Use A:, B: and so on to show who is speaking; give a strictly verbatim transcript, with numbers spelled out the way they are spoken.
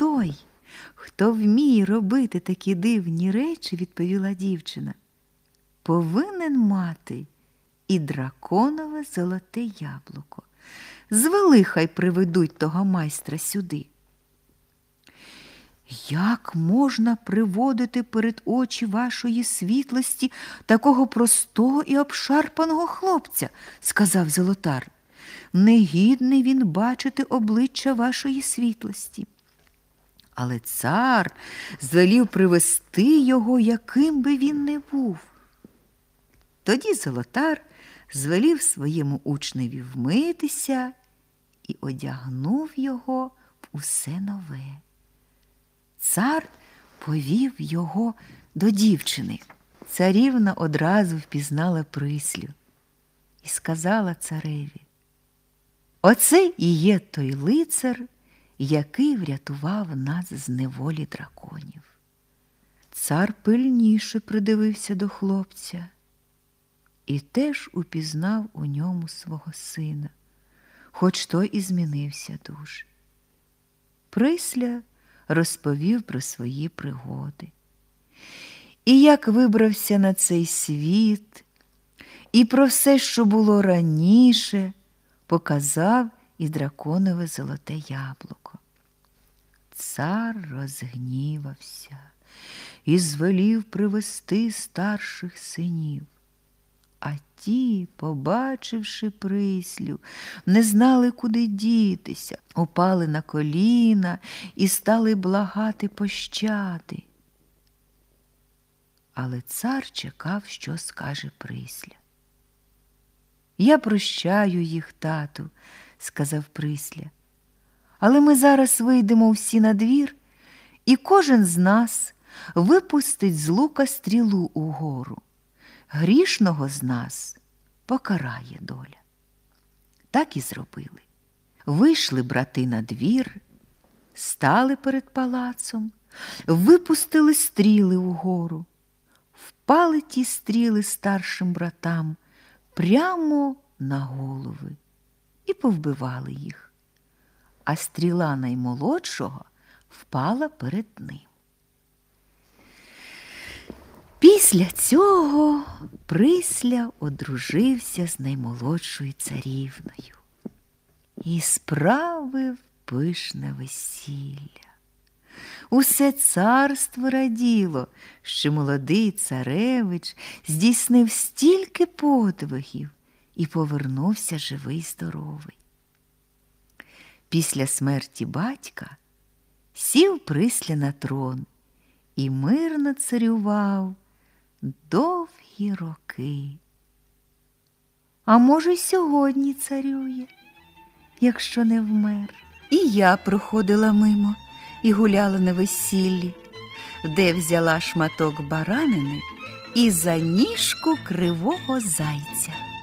A: той, хто вміє робити такі дивні речі, відповіла дівчина, повинен мати і драконове золоте яблуко. Звели, хай приведуть того майстра сюди. Як можна приводити перед очі вашої світлості такого простого і обшарпаного хлопця, сказав золотар. Негідний він бачити обличчя вашої світлості. Але цар звелів привести його, яким би він не був. Тоді золотар звелів своєму учневі вмитися і одягнув його в усе нове. Цар повів його до дівчини. Царівна одразу впізнала Прислю і сказала цареві: «Оце і є той лицар, який врятував нас з неволі драконів». Цар пильніше придивився до хлопця і теж упізнав у ньому свого сина, хоч той і змінився дуже. Присля розповів про свої пригоди. І як вибрався на цей світ, і про все, що було раніше, показав і драконове золоте яблуко. Цар розгнівався і звелів привести старших синів. А ті, побачивши Прислю, не знали, куди дітися, упали на коліна і стали благати пощади. Але цар чекав, що скаже Присля. «Я прощаю їх, тату», – сказав Присля. «Але ми зараз вийдемо всі на двір, і кожен з нас випустить з лука стрілу угору. Грішного з нас покарає доля». Так і зробили. Вийшли брати на двір, стали перед палацом, випустили стріли угору. Впали ті стріли старшим братам прямо на голови і повбивали їх, а стріла наймолодшого впала перед ним. Після цього Присля одружився з наймолодшою царівною і справив пишне весілля. Усе царство раділо, що молодий царевич здійснив стільки подвигів і повернувся живий-здоровий. Після смерті батька сів Присля на трон і мирно царював довгі роки. А може, й сьогодні царює, якщо не вмер. І я проходила мимо і гуляла на весіллі, де взяла шматок баранини і за ніжку кривого зайця.